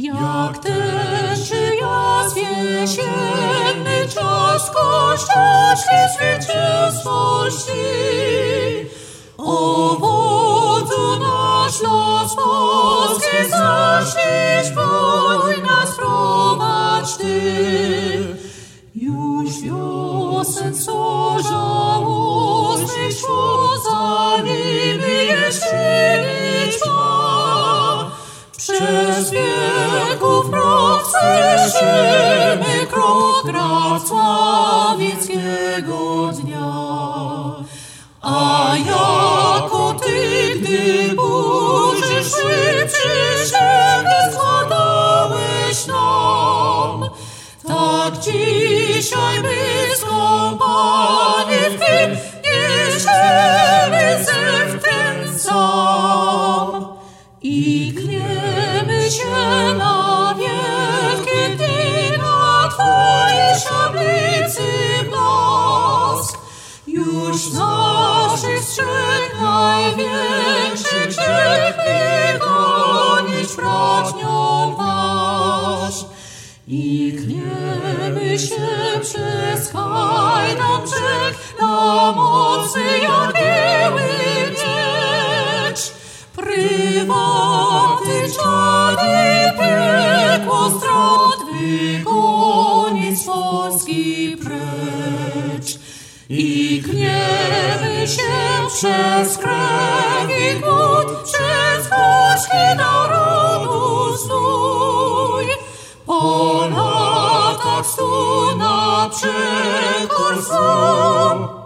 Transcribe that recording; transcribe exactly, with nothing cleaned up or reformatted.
Jak tęczy jas jesienny czas kościołski zwycięstwości, owodzu nasz los polski zaślić, wojna sprowadź Ty. Już wiosen sto żałosnych szło za nimi jeszcze liczba. Przez wieków mrok słyszymy krok grad sławickiego dnia. A jako Ty, gdy burzysz szły, przysięgę składałeś nam, tak dzisiaj my skąpani w Tym niesiemy zew ten sam. I klniemy się na wielkie dni, na Twojej szablicy blask. Już z naszych strzech największy grzech wygonić bratnią wasz. I klniemy się przez Kajdan brzeg, na mocny jak biały miecz. Prywaty czady piekło strat wygonić z Polski precz. I klniemy się przez krew i głód, przez gorzki narodu znój. Po latach stu na przekór złom